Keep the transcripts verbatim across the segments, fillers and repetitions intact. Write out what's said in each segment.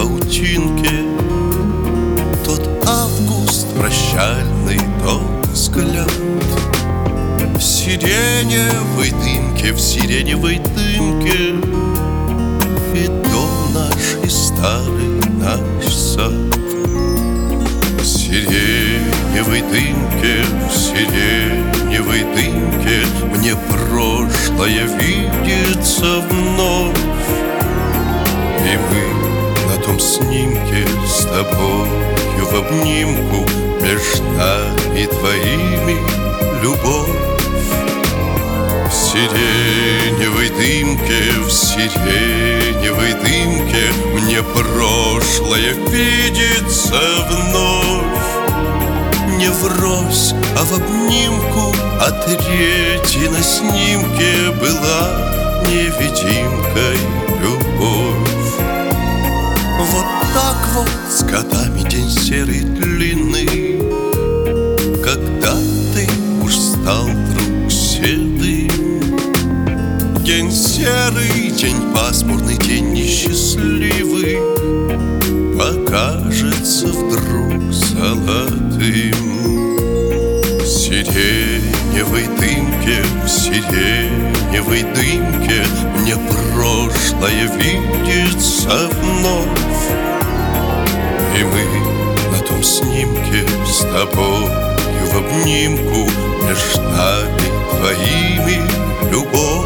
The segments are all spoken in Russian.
паутинке. Тот август прощальный, тот взгляд в сиреневой дымке, в сиреневой дымке. И дом наш, и старый наш сад. В сиреневой дымке, в сиреневой дымке мне прошлое видится вновь. И мы на том снимке с тобою в обнимку, меж нами двоими любовь. В сиреневой дымке, в сиреневой дымке мне прошлое видится вновь. Не врозь, а в обнимку, а третья на снимке была невидимкой любовь. Вот так вот с годами день серый длинный, когда ты уж стал друг седым. День серый, день пасмурный, день несчастливый покажется вдруг золотым. В сиреневой дымке, в сиреневой дымке мне прошлое видится вновь. И мы на том снимке с тобою в обнимку, меж нами двоими любовь.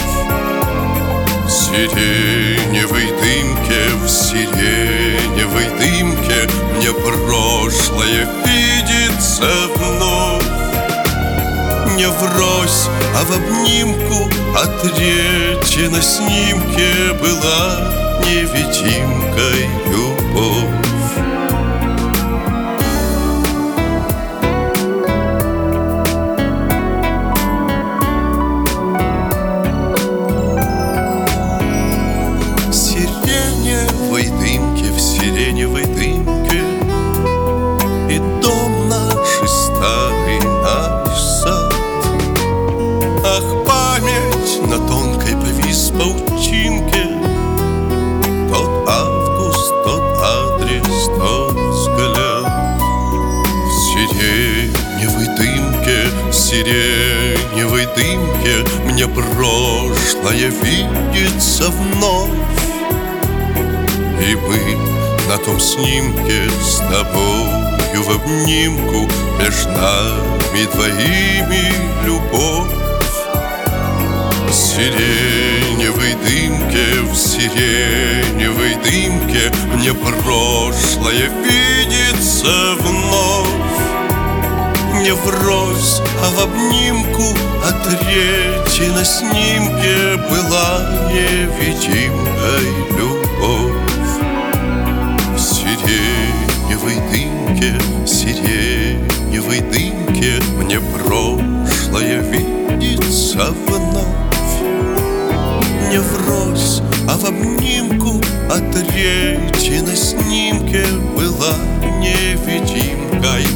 В сиреневой дымке, в сиреневой дымке мне прошлое видится вновь. Не врозь, а в обнимку, а третья на снимке была невидимкой любовь. В сиреневой дымке и дом наш, и старый наш сад. Ах, память на тонкой повис паутинке. Тот август, тот адрес, тот взгляд. В сиреневой дымке, в сиреневой дымке мне прошлое видится вновь. И мы на том снимке с тобою в обнимку, меж нами двоими любовь. В сиреневой дымке, в сиреневой дымке мне прошлое видится вновь. Не врозь, а в обнимку, а третья на снимке была невидимкой любовь. В сиреневой дымке, в сиреневой дымке мне прошлое видится вновь. Не врозь, а в обнимку, а третья на снимке была невидимкой